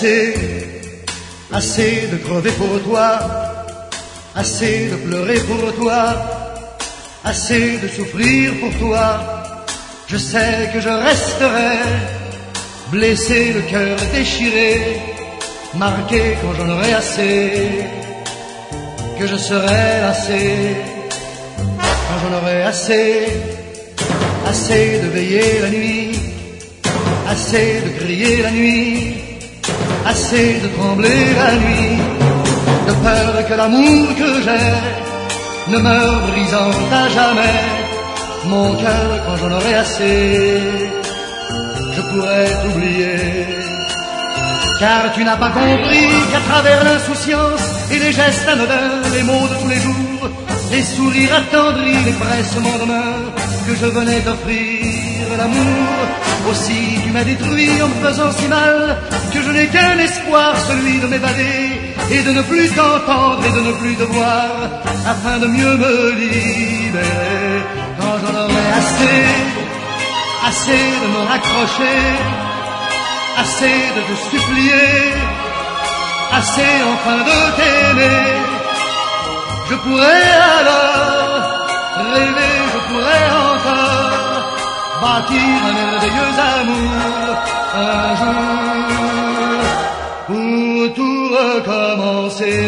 assez de crever pour toi, assez de pleurer pour toi, assez de souffrir pour toi. Je sais que je resterai blessé, le cœur déchiré, marqué quand j'en aurai assez, que je serai lassé quand j'en aurai assez, assez de veiller la nuit, assez de crier la nuit, assez de trembler la nuit, de peur que l'amour que j'ai ne meure brisant à jamais mon cœur quand j'en aurai assez. Je pourrais t'oublier, car tu n'as pas compris qu'à travers l'insouciance et les gestes anodins, les mots de tous les jours, les sourires attendris, les pressements de main que je venais d'offrir l'amour, aussi tu m'as détruit en me faisant si mal que je n'ai qu'un espoir, celui de m'évader et de ne plus t'entendre et de ne plus te voir, afin de mieux me libérer quand j'en aurai assez, assez de me raccrocher, assez de te supplier, assez enfin de t'aimer. Je pourrais alors rêver, je pourrais encore bâtir un merveilleux amour un jour pour tout recommencer.